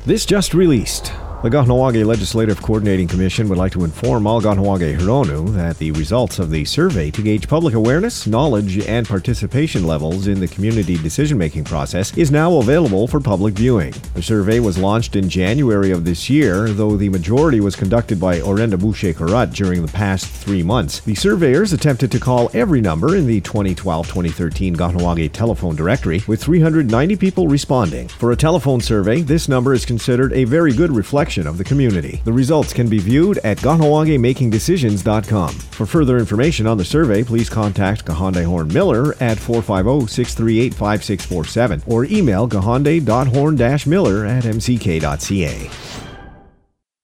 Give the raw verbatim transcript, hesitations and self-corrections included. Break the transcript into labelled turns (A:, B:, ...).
A: This just released. The Kahnawake Legislative Coordinating Commission would like to inform all Kahnawake Hironu that the results of the survey to gauge public awareness, knowledge, and participation levels in the community decision-making process is now available for public viewing. The survey was launched in January of this year, though the majority was conducted by Orenda Boucher Karat during the past three months. The surveyors attempted to call every number in the twenty twelve twenty thirteen Kahnawake telephone directory, with three hundred ninety people responding. For a telephone survey, this number is considered a very good reflection of the community. The results can be viewed at kahnawake making decisions dot com. For further information on the survey, please contact Kahonde Horn Miller at four five zero, six three eight, five six four seven or email kahonde dot horn dash miller at m c k dot c a.